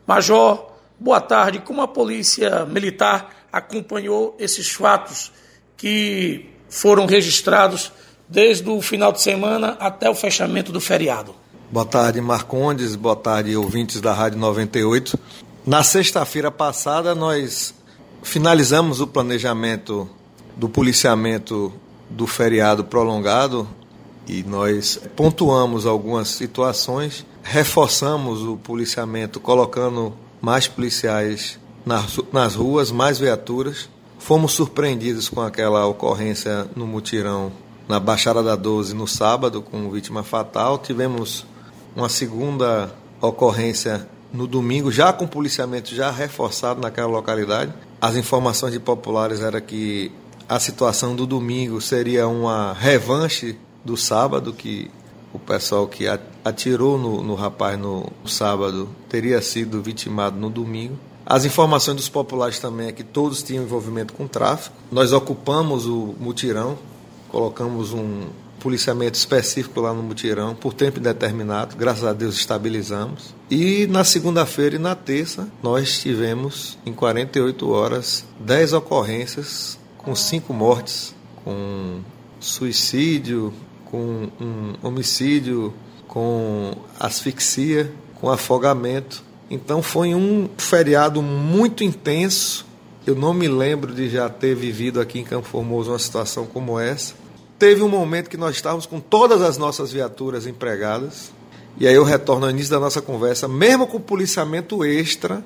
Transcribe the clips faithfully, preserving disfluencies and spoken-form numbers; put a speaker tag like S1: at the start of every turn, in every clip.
S1: Major, boa tarde. Como a Polícia Militar acompanhou esses fatos que foram registrados desde o final de semana até o fechamento do feriado?
S2: Boa tarde, Marcondes. Boa tarde, ouvintes da Rádio noventa e oito. Na sexta-feira passada, nós finalizamos o planejamento do policiamento do feriado prolongado e nós pontuamos algumas situações, reforçamos o policiamento, colocando mais policiais nas, nas ruas, mais viaturas. Fomos surpreendidos com aquela ocorrência no mutirão na Baixada da doze no sábado, com vítima fatal. Tivemos uma segunda ocorrência no domingo, já com policiamento já reforçado naquela localidade. As informações de populares eram que a situação do domingo seria uma revanche do sábado, que o pessoal que atirou no, no rapaz no sábado teria sido vitimado no domingo. As informações dos populares também é que todos tinham envolvimento com tráfico. Nós ocupamos o mutirão, colocamos um policiamento específico lá no mutirão por tempo indeterminado, graças a Deus estabilizamos. E na segunda-feira e na terça nós tivemos em quarenta e oito horas dez ocorrências com cinco mortes, com suicídio, com um homicídio, com asfixia, com afogamento. Então foi um feriado muito intenso. Eu não me lembro de já ter vivido aqui em Campo Formoso uma situação como essa. Teve um momento que nós estávamos com todas as nossas viaturas empregadas, e aí eu retorno ao início da nossa conversa, mesmo com policiamento extra,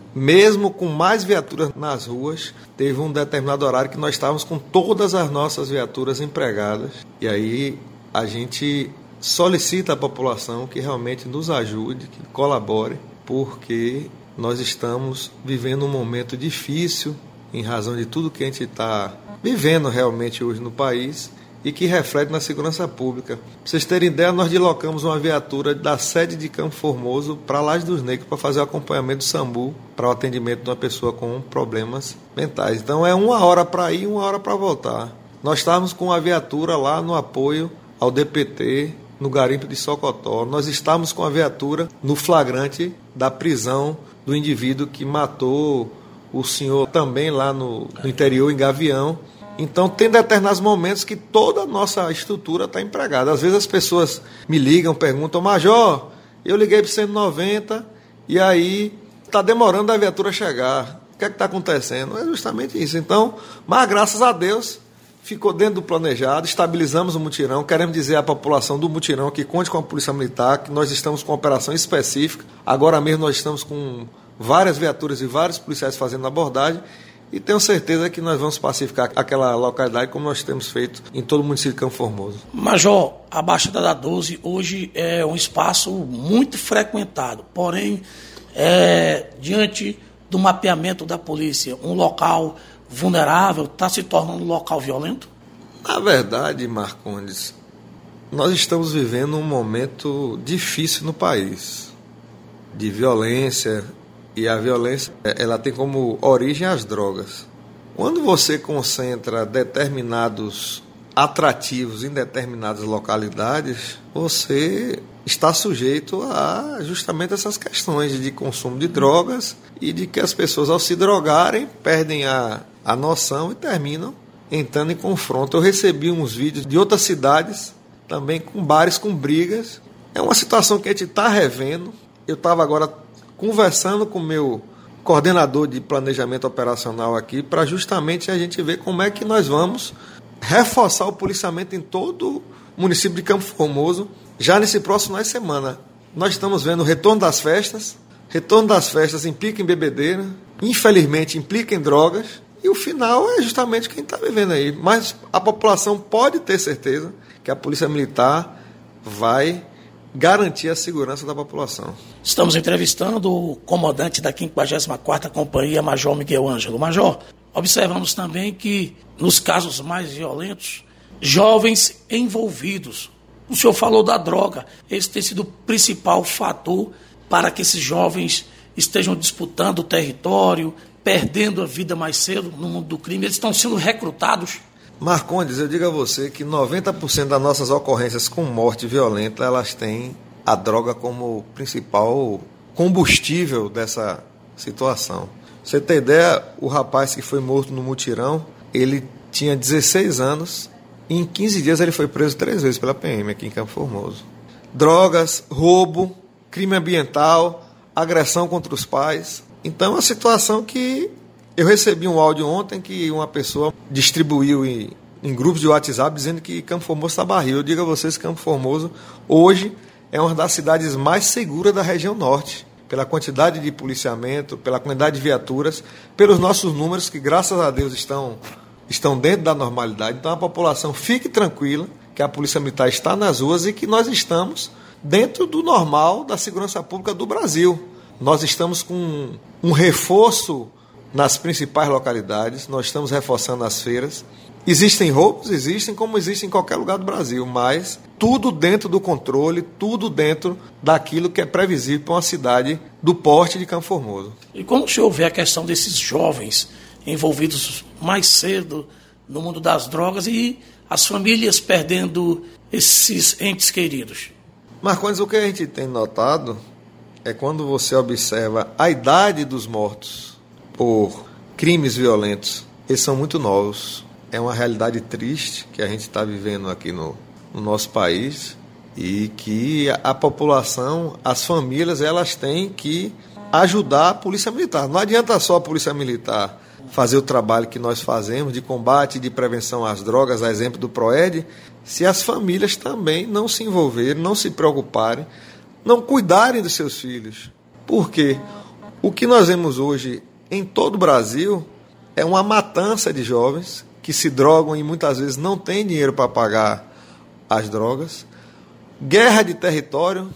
S2: mesmo com mais viaturas nas ruas, teve um determinado horário que nós estávamos com todas as nossas viaturas empregadas, e aí a gente solicita à população que realmente nos ajude, que colabore, porque nós estamos vivendo um momento difícil em razão de tudo que a gente está vivendo realmente hoje no país e que reflete na segurança pública. Para vocês terem ideia, nós deslocamos uma viatura da sede de Campo Formoso para Laje dos Negros para fazer o acompanhamento do SAMU para o atendimento de uma pessoa com problemas mentais. Então é uma hora para ir e uma hora para voltar. Nós estávamos com a viatura lá no apoio ao D P T, no garimpo de Socotó. Nós estávamos com a viatura no flagrante da prisão do indivíduo que matou o senhor também lá no, no interior, em Gavião. Então, tem determinados momentos que toda a nossa estrutura está empregada. Às vezes as pessoas me ligam, perguntam, Major, eu liguei para o cento e noventa e aí está demorando a viatura chegar. O que é que está acontecendo? É justamente isso. Então, mas graças a Deus, ficou dentro do planejado, estabilizamos o mutirão. Queremos dizer à população do mutirão que conte com a Polícia Militar, que nós estamos com uma operação específica. Agora mesmo nós estamos com várias viaturas e vários policiais fazendo abordagem. E tenho certeza que nós vamos pacificar aquela localidade como nós temos feito em todo o município de Campo Formoso.
S1: Major, a Baixada da doze hoje é um espaço muito frequentado, porém, é, diante do mapeamento da polícia, um local vulnerável está se tornando um local violento?
S2: Na verdade, Marcondes, nós estamos vivendo um momento difícil no país, de violência. E a violência, ela tem como origem as drogas. Quando você concentra determinados atrativos em determinadas localidades, você está sujeito a justamente essas questões de consumo de drogas e de que as pessoas, ao se drogarem, perdem a, a noção e terminam entrando em confronto. Eu recebi uns vídeos de outras cidades, também com bares com brigas. É uma situação que a gente está revendo. Eu estava agora conversando com o meu coordenador de planejamento operacional aqui, para justamente a gente ver como é que nós vamos reforçar o policiamento em todo o município de Campo Formoso, já nesse próximo final de semana. Nós estamos vendo o retorno das festas, retorno das festas implica em bebedeira, infelizmente implica em drogas, e o final é justamente quem está vivendo aí. Mas a população pode ter certeza que a Polícia Militar vai garantir a segurança da população.
S1: Estamos entrevistando o comandante da quinquagésima quarta Companhia, Major Miguel Ângelo. Major, observamos também que, nos casos mais violentos, jovens envolvidos. O senhor falou da droga. Esse tem sido o principal fator para que esses jovens estejam disputando o território, perdendo a vida mais cedo no mundo do crime. Eles estão sendo recrutados.
S2: Marcondes, eu digo a você que noventa por cento das nossas ocorrências com morte violenta, elas têm a droga como principal combustível dessa situação. Pra você ter ideia, o rapaz que foi morto no mutirão, ele tinha dezesseis anos e em quinze dias ele foi preso três vezes pela P M aqui em Campo Formoso. Drogas, roubo, crime ambiental, agressão contra os pais. Então, é uma situação que eu recebi um áudio ontem que uma pessoa distribuiu em, em grupos de WhatsApp dizendo que Campo Formoso está barril. Eu digo a vocês que Campo Formoso hoje é uma das cidades mais seguras da região norte, pela quantidade de policiamento, pela quantidade de viaturas, pelos nossos números que, graças a Deus, estão, estão dentro da normalidade. Então, a população fique tranquila que a Polícia Militar está nas ruas e que nós estamos dentro do normal da segurança pública do Brasil. Nós estamos com um reforço nas principais localidades, nós estamos reforçando as feiras. Existem roubos? Existem, como existem em qualquer lugar do Brasil, mas tudo dentro do controle, tudo dentro daquilo que é previsível para uma cidade do porte de Campo Formoso.
S1: E como o senhor vê a questão desses jovens envolvidos mais cedo no mundo das drogas e as famílias perdendo esses entes queridos?
S2: Marcondes, o que a gente tem notado é quando você observa a idade dos mortos por crimes violentos, eles são muito novos. É uma realidade triste que a gente está vivendo aqui no, no nosso país e que a, a população, as famílias, elas têm que ajudar a Polícia Militar. Não adianta só a Polícia Militar fazer o trabalho que nós fazemos de combate e de prevenção às drogas, a exemplo do PROED, se as famílias também não se envolverem, não se preocuparem, não cuidarem dos seus filhos. Por quê? O que nós vemos hoje em todo o Brasil é uma matança de jovens que se drogam e muitas vezes não têm dinheiro para pagar as drogas. Guerra de território.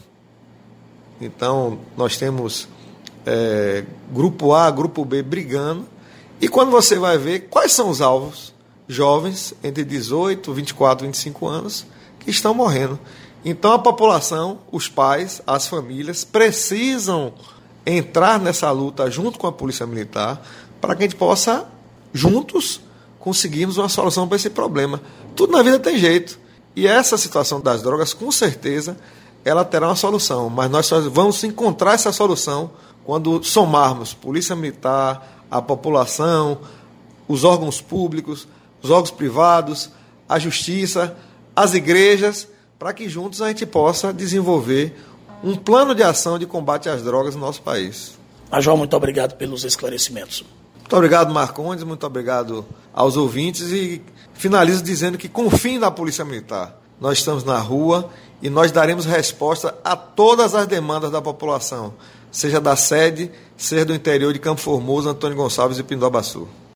S2: Então, nós temos é, grupo A, grupo B brigando. E quando você vai ver quais são os alvos, jovens entre dezoito, vinte e quatro, vinte e cinco anos que estão morrendo. Então, a população, os pais, as famílias precisam entrar nessa luta junto com a Polícia Militar para que a gente possa, juntos, conseguirmos uma solução para esse problema. Tudo na vida tem jeito. E essa situação das drogas, com certeza, ela terá uma solução. Mas nós só vamos encontrar essa solução quando somarmos Polícia Militar, a população, os órgãos públicos, os órgãos privados, a justiça, as igrejas, para que juntos a gente possa desenvolver um plano de ação de combate às drogas no nosso país.
S1: Major, muito obrigado pelos esclarecimentos.
S2: Muito obrigado, Marcondes, muito obrigado aos ouvintes e finalizo dizendo que confiem na Polícia Militar. Nós estamos na rua e nós daremos resposta a todas as demandas da população, seja da sede, seja do interior de Campo Formoso, Antônio Gonçalves e Pindobaçu.